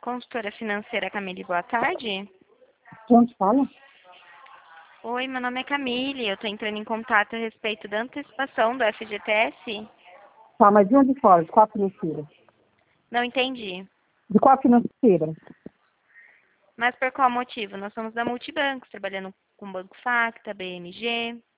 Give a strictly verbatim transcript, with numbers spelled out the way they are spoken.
Consultora financeira Camille, boa tarde. De onde fala? Oi, meu nome é Camille, eu estou entrando em contato a respeito da antecipação do F G T S. Tá, mas de onde fala? De qual financeira? Não entendi. De qual financeira? Mas por qual motivo? Nós somos da Multibancos, trabalhando com Banco Facta, B M G.